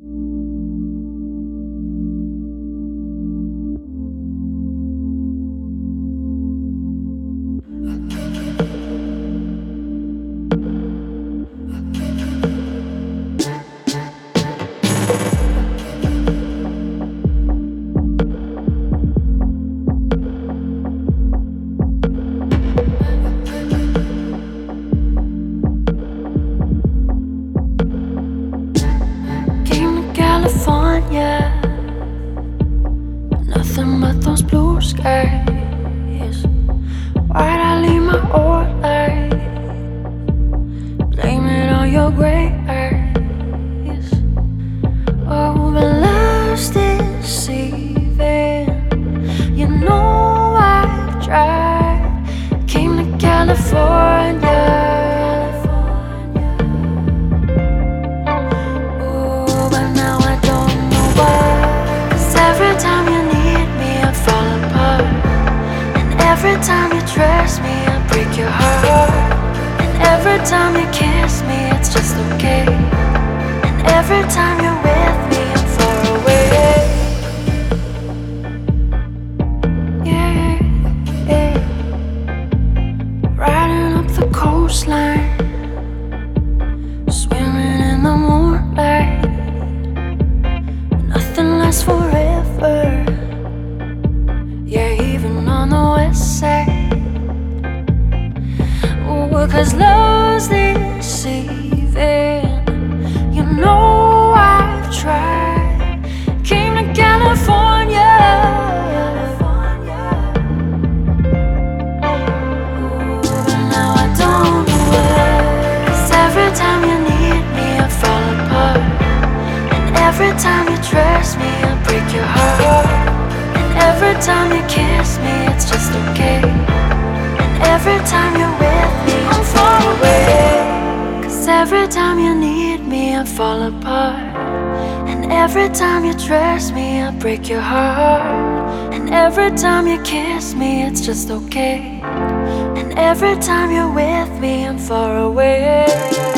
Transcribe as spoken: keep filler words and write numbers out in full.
California, nothing but those blue skies. Why'd I leave my old life? Blame it on your gray eyes. Oh, but love's deceiving. You know I tried. Came to California. Every time you trust me, I break your heart. And every time you kiss me, it's just okay. And every time you're with me, I'm far away. Yeah, yeah. Riding up the coastline, swimming in the moonlight. Nothing lasts forever. Yeah, even on the west side. Ooh, cause love's deceiving. You know I've tried. Came to California. Ooh, but now I don't know why. Cause every time you need me, I fall apart. And every time you trust me, I break your heart. Every time you kiss me, it's just okay. And every time you're with me, I'm far away. Cause every time you need me, I fall apart. And every time you trust me, I break your heart. And every time you kiss me, it's just okay. And every time you're with me, I'm far away.